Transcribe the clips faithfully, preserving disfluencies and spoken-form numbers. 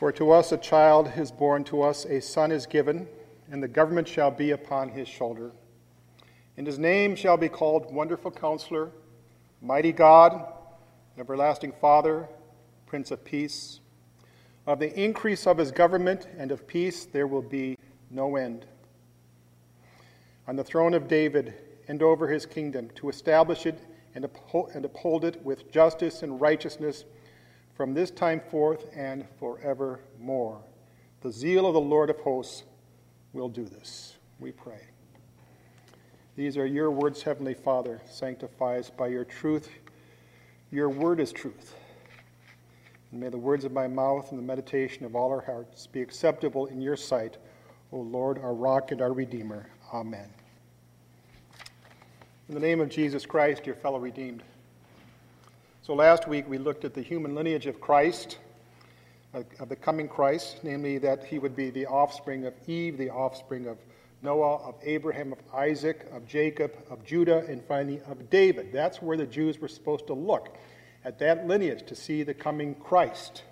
For to us a child is born, to us a son is given, and the government shall be upon his shoulder. And his name shall be called Wonderful Counselor, Mighty God, Everlasting Father, Prince of Peace. Of the increase of his government and of peace there will be no end. On the throne of David and over his kingdom, to establish it and uphold, and uphold it with justice and righteousness from this time forth and forevermore. The zeal of the Lord of hosts will do this. We pray. These are your words, Heavenly Father. Sanctify us by your truth. Your word is truth. And may the words of my mouth and the meditation of all our hearts be acceptable in your sight, O Lord, our rock and our Redeemer. Amen. In the name of Jesus Christ, your fellow redeemed. So last week we looked at the human lineage of Christ, of the coming Christ, namely that he would be the offspring of Eve, the offspring of Noah, of Abraham, of Isaac, of Jacob, of Judah, and finally of David. That's where the Jews were supposed to look, at that lineage, to see the coming Christ.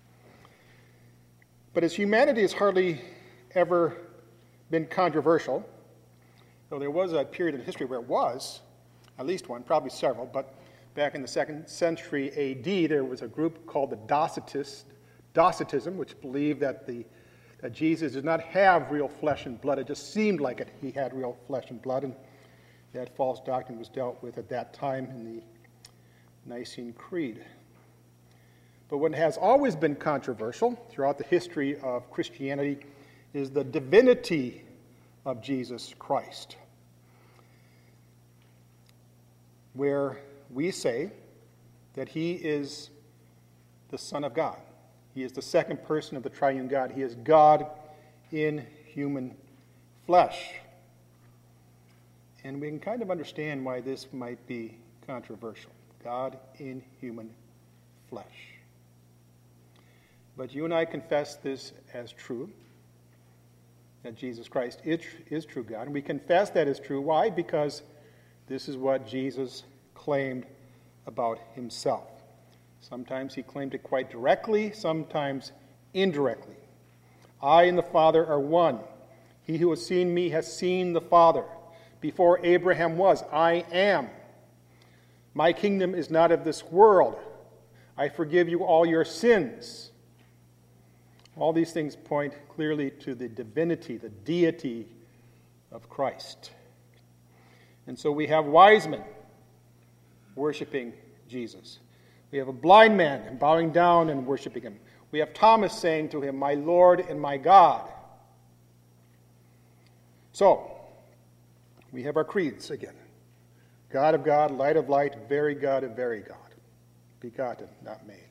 But as humanity has hardly ever been controversial, though there was a period in history where it was, at least one, probably several, but back in the second century A D, there was a group called the Docetists, Docetism, which believed that, the, that Jesus did not have real flesh and blood. It just seemed like it, he had real flesh and blood, and that false doctrine was dealt with at that time in the Nicene Creed. But what has always been controversial throughout the history of Christianity is the divinity of Jesus Christ, where we say that he is the Son of God. He is the second person of the triune God. He is God in human flesh. And we can kind of understand why this might be controversial. God in human flesh. But you and I confess this as true, that Jesus Christ is, is true God. And we confess that is true. Why? Because this is what Jesus claimed about himself. Sometimes he claimed it quite directly, sometimes indirectly. I and the Father are one. He who has seen me has seen the Father. Before Abraham was, I am. My kingdom is not of this world. I forgive you all your sins. All these things point clearly to the divinity, the deity of Christ. And so we have wise men worshiping Jesus. We have a blind man bowing down and worshiping him. We have Thomas saying to him, my Lord and my God. So, we have our creeds again. God of God, light of light, very God of very God. Begotten, not made.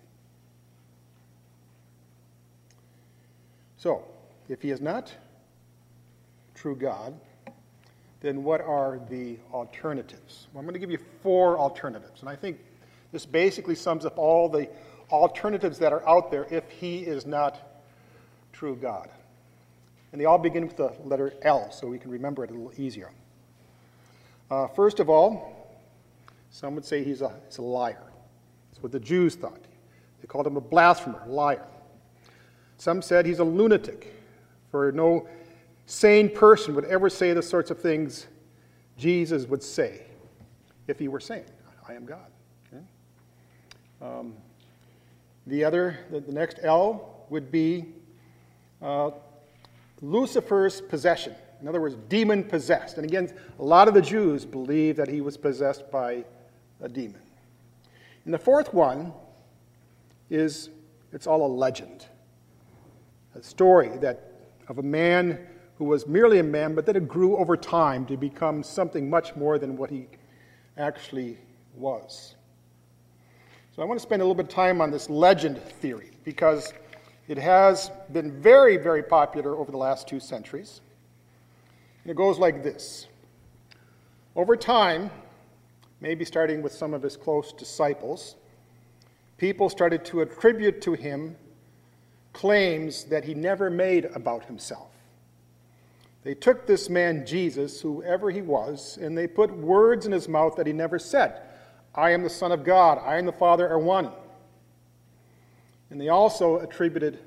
So, if he is not true God, then what are the alternatives? Well, I'm going to give you four alternatives. And I think this basically sums up all the alternatives that are out there if he is not true God. And they all begin with the letter L, so we can remember it a little easier. Uh, first of all, some would say he's a, he's a liar. That's what the Jews thought. They called him a blasphemer, liar. Some said he's a lunatic, for no sane person would ever say the sorts of things Jesus would say if he were sane. I am God. Okay? Um, the other, the, the next L would be uh, Lucifer's possession. In other words, demon-possessed. And again, a lot of the Jews believe that he was possessed by a demon. And the fourth one is, it's all a legend. A story that of a man who was merely a man, but that it grew over time to become something much more than what he actually was. So I want to spend a little bit of time on this legend theory, because it has been very, very popular over the last two centuries. And it goes like this. Over time, maybe starting with some of his close disciples, people started to attribute to him claims that he never made about himself. They took this man, Jesus, whoever he was, and they put words in his mouth that he never said. I am the Son of God. I and the Father are one. And they also attributed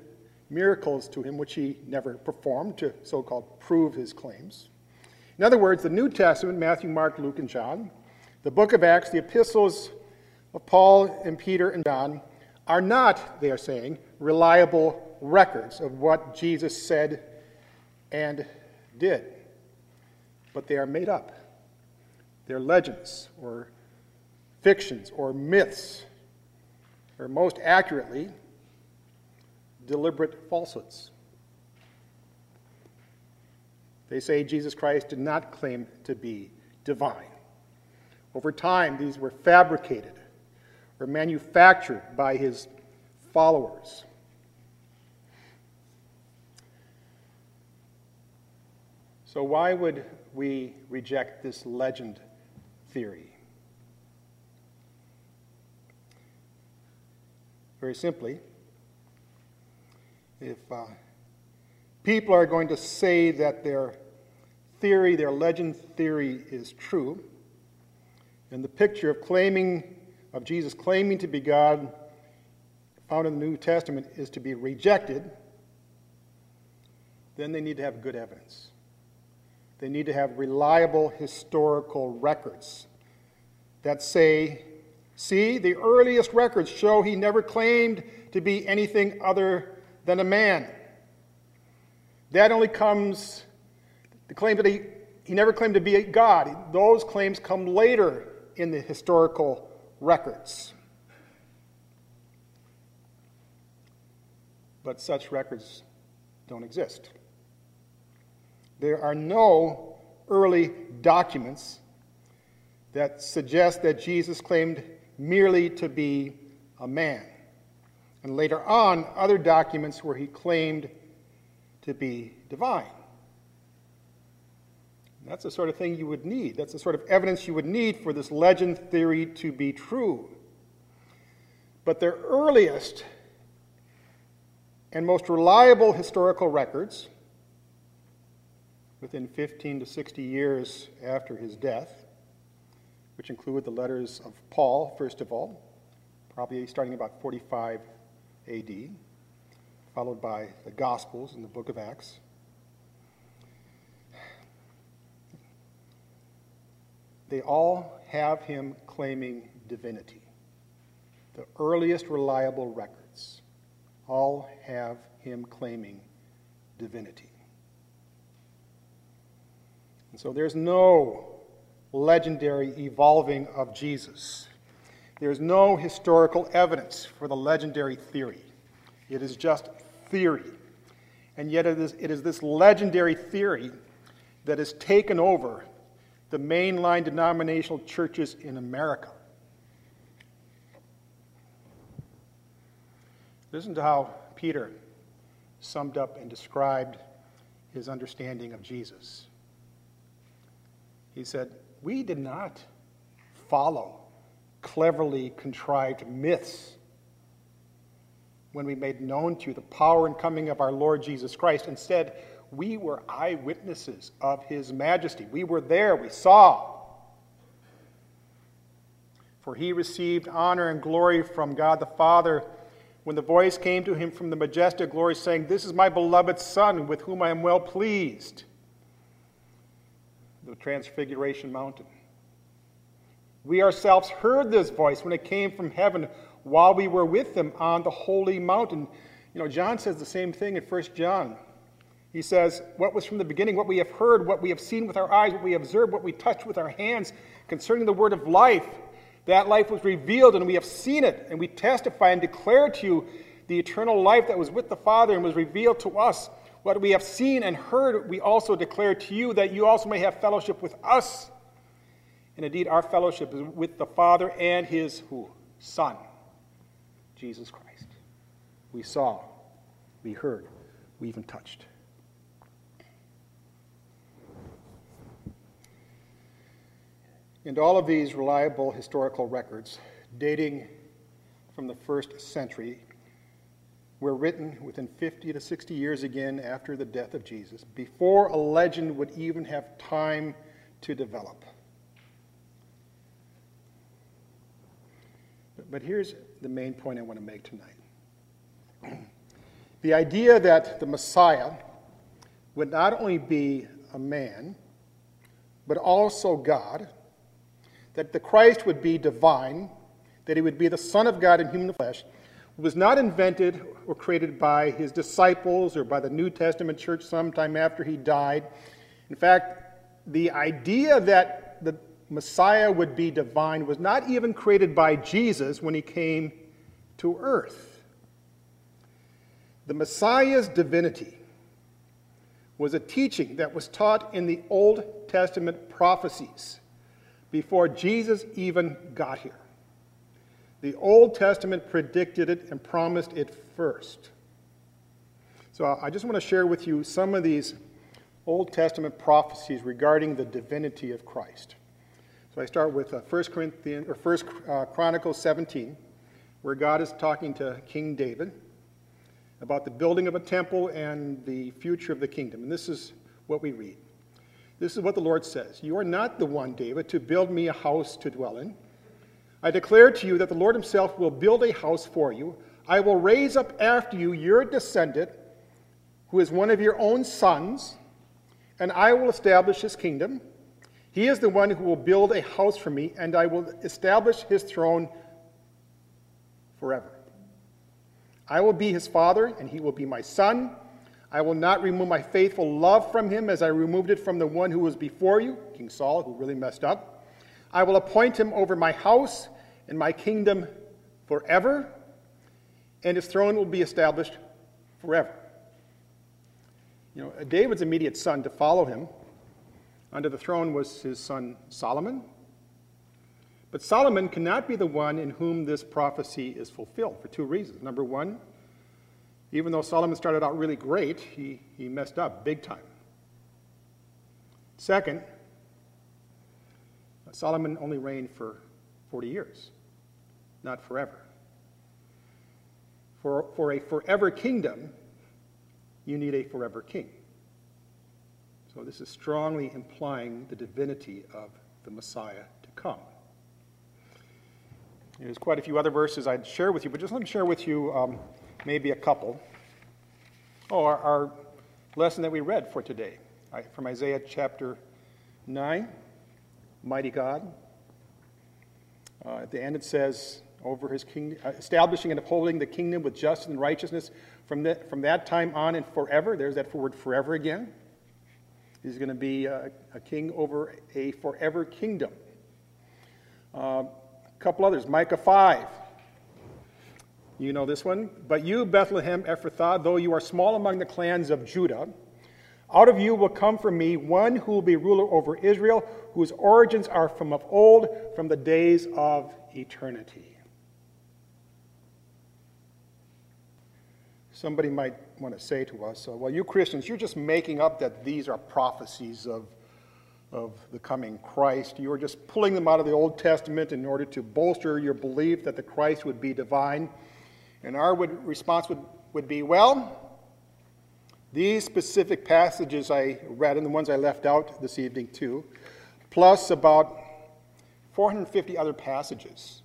miracles to him, which he never performed, to so-called prove his claims. In other words, the New Testament, Matthew, Mark, Luke, and John, the book of Acts, the epistles of Paul and Peter and John, are not, they are saying, reliable records of what Jesus said and did. But they are made up. They're legends or fictions or myths, or most accurately, deliberate falsehoods. They say Jesus Christ did not claim to be divine. Over time, these were fabricated or manufactured by his followers. So why would we reject this legend theory? Very simply, if uh, people are going to say that their theory, their legend theory is true, and the picture of claiming, of Jesus claiming to be God found in the New Testament is to be rejected, then they need to have good evidence. They need to have reliable historical records that say, see, the earliest records show he never claimed to be anything other than a man. That only comes, the claim that he, he never claimed to be a God. Those claims come later in the historical records. But such records don't exist. There are no early documents that suggest that Jesus claimed merely to be a man. And later on, other documents where he claimed to be divine. That's the sort of thing you would need. That's the sort of evidence you would need for this legend theory to be true. But their earliest and most reliable historical records, within fifteen to sixty years after his death, which include the letters of Paul, first of all, probably starting about forty-five A D, followed by the Gospels and the book of Acts. They all have him claiming divinity. The earliest reliable records all have him claiming divinity. And so there's no legendary evolving of Jesus. There's no historical evidence for the legendary theory. It is just theory. And yet it is, it is this legendary theory that has taken over the mainline denominational churches in America. Listen to how Peter summed up and described his understanding of Jesus. He said, "We did not follow cleverly contrived myths when we made known to you the power and coming of our Lord Jesus Christ. Instead, we were eyewitnesses of his majesty. We were there, we saw. For he received honor and glory from God the Father when the voice came to him from the majestic glory, saying, 'This is my beloved Son, with whom I am well pleased.'" The Transfiguration Mountain. We ourselves heard this voice when it came from heaven while we were with him on the holy mountain. You know, John says the same thing in First John. He says, what was from the beginning, what we have heard, what we have seen with our eyes, what we observed, what we touched with our hands concerning the word of life. That life was revealed, and we have seen it, and we testify and declare to you the eternal life that was with the Father and was revealed to us. What we have seen and heard, we also declare to you, that you also may have fellowship with us. And indeed, our fellowship is with the Father and his who? Son, Jesus Christ. We saw, we heard, we even touched. And all of these reliable historical records, dating from the first century, were written within fifty to sixty years again after the death of Jesus, before a legend would even have time to develop. But, but here's the main point I want to make tonight. The idea that the Messiah would not only be a man, but also God, that the Christ would be divine, that he would be the Son of God in human flesh, was not invented or created by his disciples or by the New Testament church sometime after he died. In fact, the idea that the Messiah would be divine was not even created by Jesus when he came to earth. The Messiah's divinity was a teaching that was taught in the Old Testament prophecies before Jesus even got here. The Old Testament predicted it and promised it first. So I just want to share with you some of these Old Testament prophecies regarding the divinity of Christ. So I start with uh, First Corinthians or First uh, Chronicles seventeen, where God is talking to King David about the building of a temple and the future of the kingdom. And this is what we read. This is what the Lord says. You are not the one, David, to build me a house to dwell in. I declare to you that the Lord himself will build a house for you. I will raise up after you your descendant, who is one of your own sons, and I will establish his kingdom. He is the one who will build a house for me, and I will establish his throne forever. I will be his father, and he will be my son. I will not remove my faithful love from him as I removed it from the one who was before you, King Saul, who really messed up. I will appoint him over my house and my kingdom forever, and his throne will be established forever. You know, David's immediate son to follow him under the throne was his son Solomon. But Solomon cannot be the one in whom this prophecy is fulfilled for two reasons. Number one, even though Solomon started out really great, he, he messed up big time. Second, Solomon only reigned for forty years, not forever. For, for a forever kingdom, you need a forever king. So this is strongly implying the divinity of the Messiah to come. There's quite a few other verses I'd share with you, but just let me share with you um, maybe a couple. Oh, our, our lesson that we read for today, right, from Isaiah chapter nine, Mighty God. Uh, at the end it says, over his kingdom, uh, establishing and upholding the kingdom with justice and righteousness from, the, from that time on and forever. There's that word forever again. He's going to be a, a king over a forever kingdom. Uh, a couple others, Micah five. You know this one. But you, Bethlehem Ephrathah, though you are small among the clans of Judah, out of you will come for me one who will be ruler over Israel, whose origins are from of old, from the days of eternity. Somebody might want to say to us, well, you Christians, you're just making up that these are prophecies of, of the coming Christ. You're just pulling them out of the Old Testament in order to bolster your belief that the Christ would be divine. And our would, response would, would be, well, these specific passages I read, and the ones I left out this evening too, plus about four hundred fifty other passages,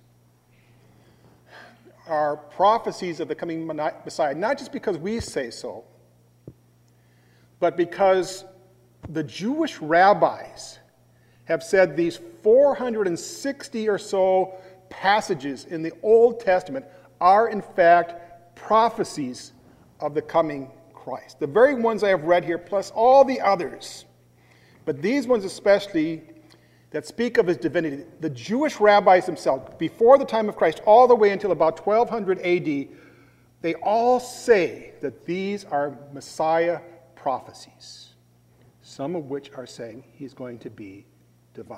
are prophecies of the coming Messiah, not just because we say so, but because the Jewish rabbis have said these four hundred sixty or so passages in the Old Testament are in fact prophecies of the coming Christ. The very ones I have read here, plus all the others, but these ones especially that speak of his divinity, the Jewish rabbis themselves, before the time of Christ, all the way until about twelve hundred A D, they all say that these are Messiah prophecies, some of which are saying he's going to be divine.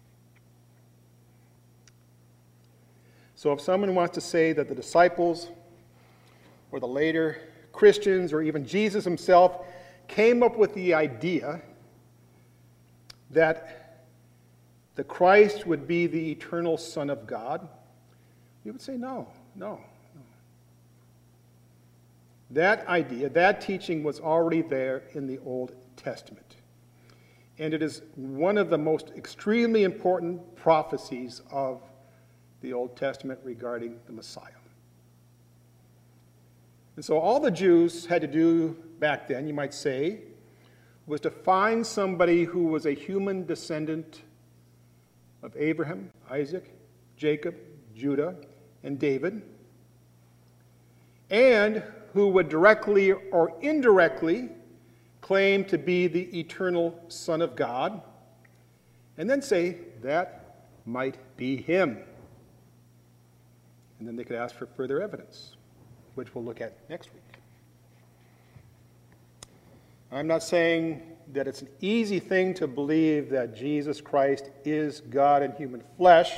So if someone wants to say that the disciples or the later Christians or even Jesus himself came up with the idea that the Christ would be the eternal Son of God, we would say no, no, no. That idea, that teaching was already there in the Old Testament. And it is one of the most extremely important prophecies of the Old Testament regarding the Messiah. And so all the Jews had to do back then, you might say, was to find somebody who was a human descendant of Abraham, Isaac, Jacob, Judah, and David, and who would directly or indirectly claim to be the eternal Son of God, and then say, that might be him. And then they could ask for further evidence, which we'll look at next week. I'm not saying that it's an easy thing to believe that Jesus Christ is God in human flesh.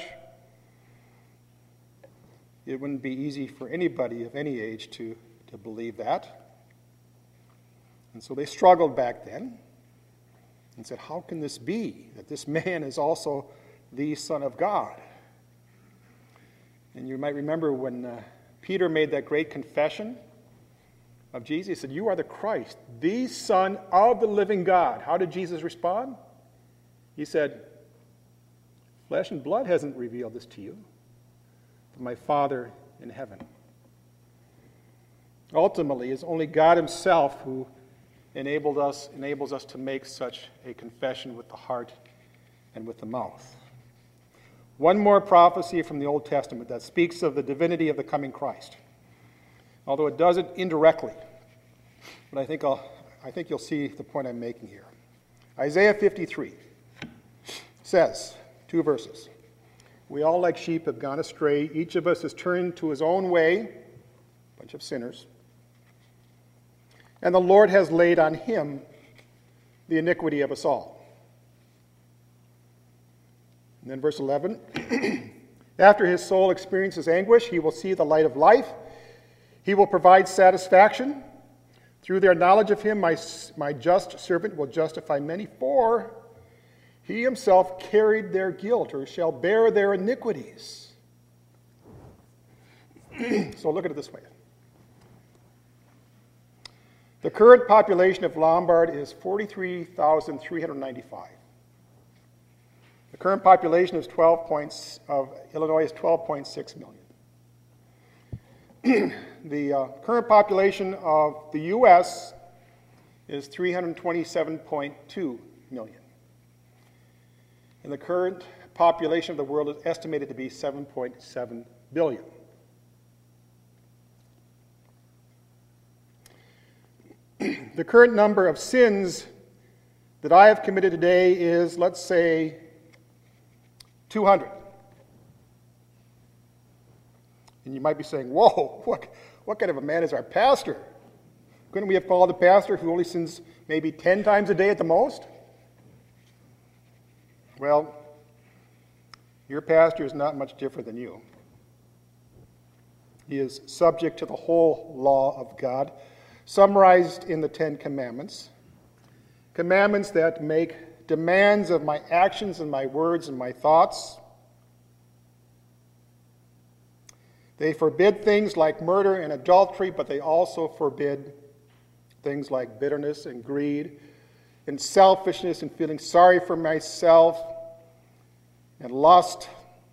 It wouldn't be easy for anybody of any age to, to believe that. And so they struggled back then and said, how can this be, that this man is also the Son of God? And you might remember when uh, Peter made that great confession of Jesus. He said, you are the Christ, the Son of the living God. How did Jesus respond? He said, flesh and blood hasn't revealed this to you, but my Father in heaven. Ultimately, it's only God himself who enabled us, enables us to make such a confession with the heart and with the mouth. One more prophecy from the Old Testament that speaks of the divinity of the coming Christ, although it does it indirectly. But I think, I'll, I think you'll see the point I'm making here. Isaiah fifty-three says, two verses, we all like sheep have gone astray. Each of us has turned to his own way, a bunch of sinners. And the Lord has laid on him the iniquity of us all. And then verse eleven, after his soul experiences anguish, he will see the light of life. He will provide satisfaction. Through their knowledge of him, my, my just servant will justify many, for he himself carried their guilt, or shall bear their iniquities. So look at it this way. The current population of Lombard is forty-three thousand three hundred ninety-five. The current population is twelve points, of Illinois is twelve point six million. The uh, current population of the U S is three hundred twenty-seven point two million. And the current population of the world is estimated to be seven point seven billion. The current number of sins that I have committed today is, let's say, two hundred. And you might be saying, whoa, what, what kind of a man is our pastor? Couldn't we have called a pastor who only sins maybe ten times a day at the most? Well, your pastor is not much different than you. He is subject to the whole law of God, summarized in the Ten Commandments. Commandments that make demands of my actions and my words and my thoughts. They forbid things like murder and adultery, but they also forbid things like bitterness and greed and selfishness and feeling sorry for myself and lust.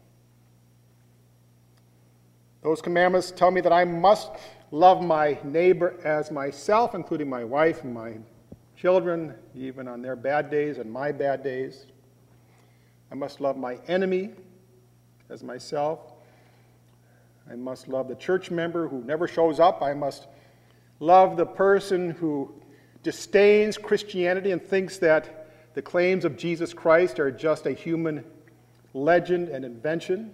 Those commandments tell me that I must love my neighbor as myself, including my wife and my children, even on their bad days and my bad days. I must love my enemy as myself. I must love the church member who never shows up. I must love the person who disdains Christianity and thinks that the claims of Jesus Christ are just a human legend and invention.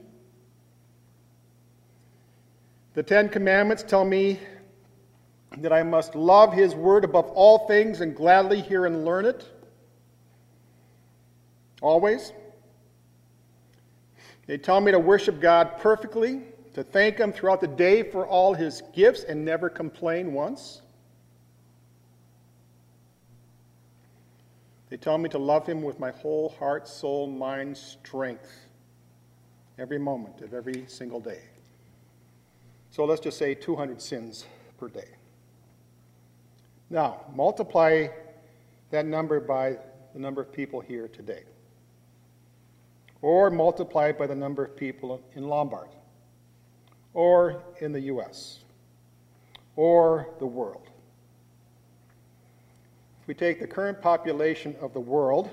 The Ten Commandments tell me that I must love his word above all things and gladly hear and learn it. Always. They tell me to worship God perfectly, to thank him throughout the day for all his gifts and never complain once. They tell me to love him with my whole heart, soul, mind, strength, every moment of every single day. So let's just say two hundred sins per day. Now, multiply that number by the number of people here today. Or multiply it by the number of people in Lombard. Or in the U S. or the world. If we take the current population of the world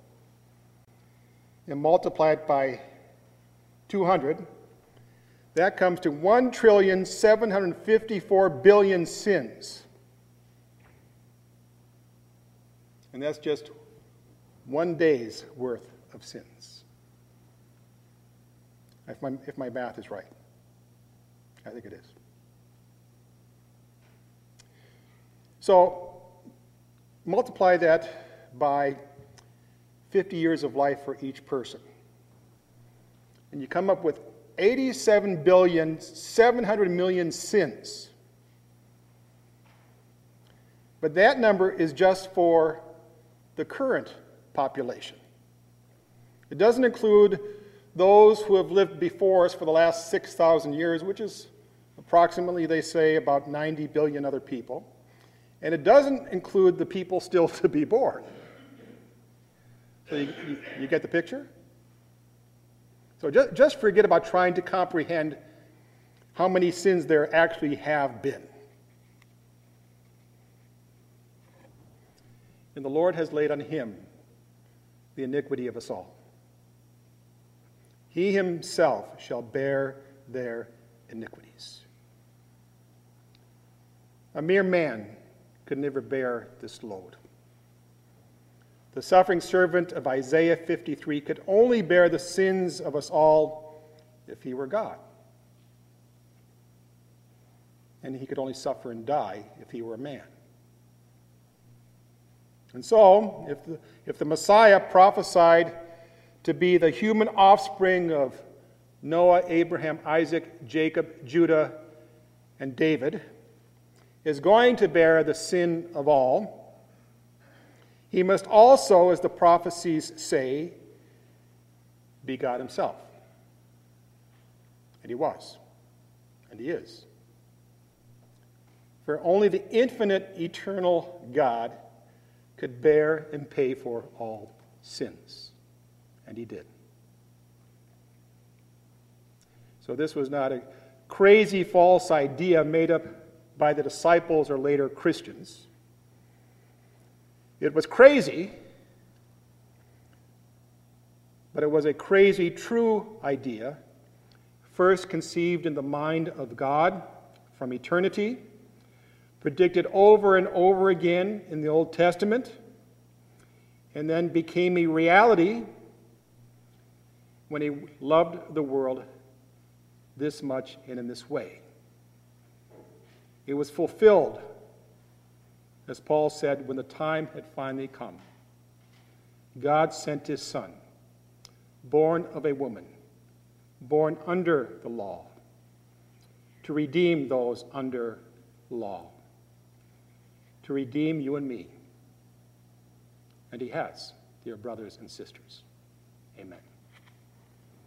and multiply it by two hundred, that comes to one trillion seven hundred fifty-four billion sins. And that's just one day's worth of sins. If my, if my math is right. I think it is. So, multiply that by fifty years of life for each person. And you come up with eighty-seven billion seven hundred million sins. But that number is just for the current population. It doesn't include those who have lived before us for the last six thousand years, which is approximately, they say, about ninety billion other people. And it doesn't include the people still to be born. So you, you, you get the picture? So just, just forget about trying to comprehend how many sins there actually have been. And the Lord has laid on him the iniquity of us all. He himself shall bear their iniquities. A mere man could never bear this load. The suffering servant of Isaiah fifty-three could only bear the sins of us all if he were God. And he could only suffer and die if he were a man. And so, if the, if the Messiah prophesied to be the human offspring of Noah, Abraham, Isaac, Jacob, Judah, and David, is going to bear the sin of all, he must also, as the prophecies say, be God himself. And he was. And he is. For only the infinite, eternal God could bear and pay for all sins. And he did. So this was not a crazy false idea made up by the disciples or later Christians. It was crazy, but it was a crazy true idea, first conceived in the mind of God from eternity, predicted over and over again in the Old Testament, and then became a reality when he loved the world this much and in this way. It was fulfilled, as Paul said, when the time had finally come. God sent his Son, born of a woman, born under the law, to redeem those under law, to redeem you and me. And he has, dear brothers and sisters. Amen.